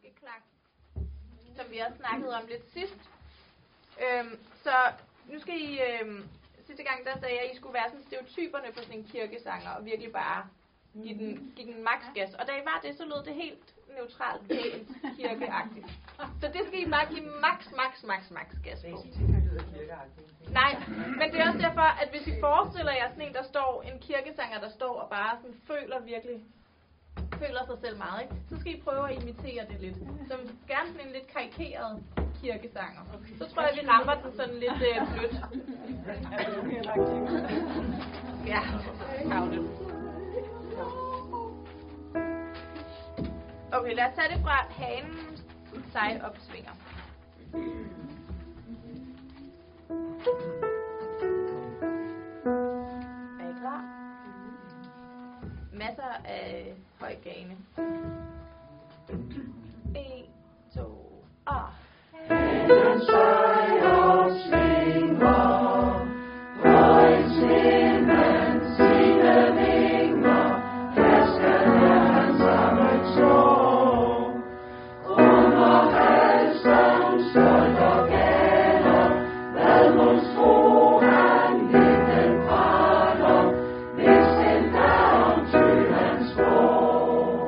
maskeklang, som vi også snakkede om lidt sidst. Så nu skal I... sidste gang der sagde jeg, at I skulle være sådan stereotyperne på sådan en kirkesanger, og virkelig bare give den max gas. Og da I var det, så lød det helt neutralt, pænt, kirkeagtigt. Så det skal I bare give max gas på. Nej, men det er også derfor, at hvis I forestiller jer sådan en, der står, en kirkesanger, der står og bare sådan føler sig selv meget, ikke? Så skal I prøve at imitere det lidt. Som gerne sådan en lidt karikeret kirkesanger. Så tror jeg, vi rammer den sådan lidt blødt. Ja, kavlet. Okay, lad os tage det fra hanens seje opsvinger. Er I klar? Masser af høj gane. 1, 2, og... Hanens seje opsvinger, højt himmelen sine vinger, her skal Herren samlet stå. Under halsen stolt og gælder, hvad mon tro han himlen praler, hvis den dag til hans går.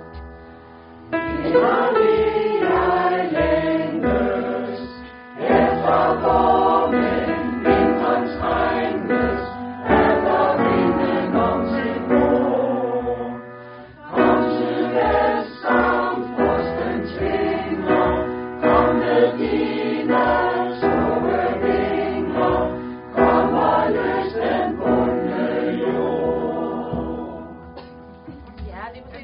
Inderlig jeg længes, efter hvor men vinteren trænges, efter vinden om sit bord. Kom sydvest som frosten tvinger, kom med dine store vinger, kom og løs den bundne jord. Ja, det er præcis.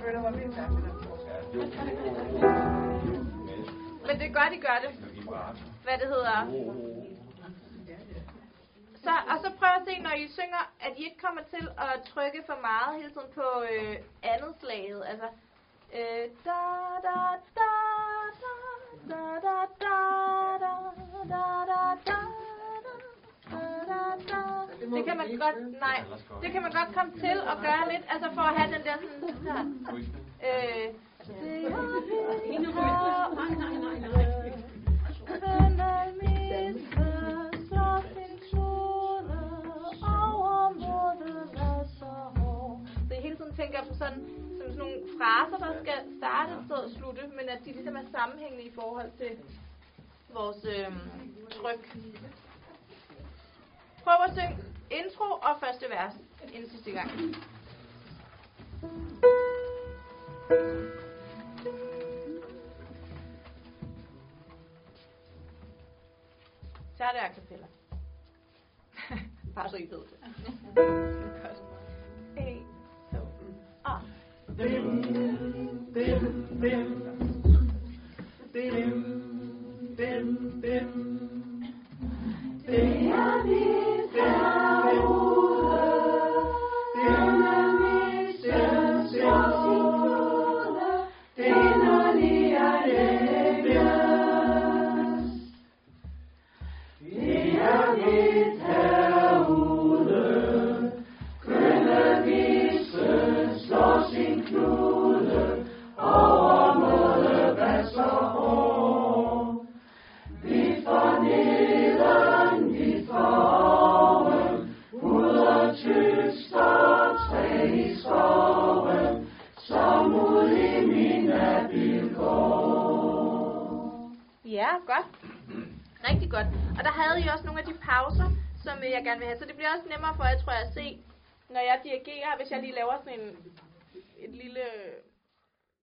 Men det er godt, I gør det. Hvad det hedder. Så prøv at se, når I synger, at I ikke kommer til at trykke for meget hele tiden på andet slaget. Altså, da da da da da da da da da da da da. Det kan man godt, nej, det kan man godt komme til at gøre lidt, altså for at have den der sådan her. Så jeg hele tiden tænker på sådan nogle fraser, der skal starte et sted og slutte, men at de ligesom er sammenhængende i forhold til vores tryk. Prøv at synge intro og første vers inden sidste gang. Så er det a cappella. Bare så I ved det. Godt. 1, 2, og... Dim, dim, dim. Dim, dim, dim. Det er mit herude, denne missions jord, inderlig er længes. Det er mit herude, kønne vise slår sin knude, over måde vasser hår. Vi får neden, vi får oven, puder tyster træ i skoven, som ud i min bil går. Ja, godt. Rigtig godt. Og der havde I også nogle af de pauser, som jeg gerne vil have. Så det bliver også nemmere for jer, tror jeg, at se, når jeg dirigerer, hvis jeg lige laver sådan et lille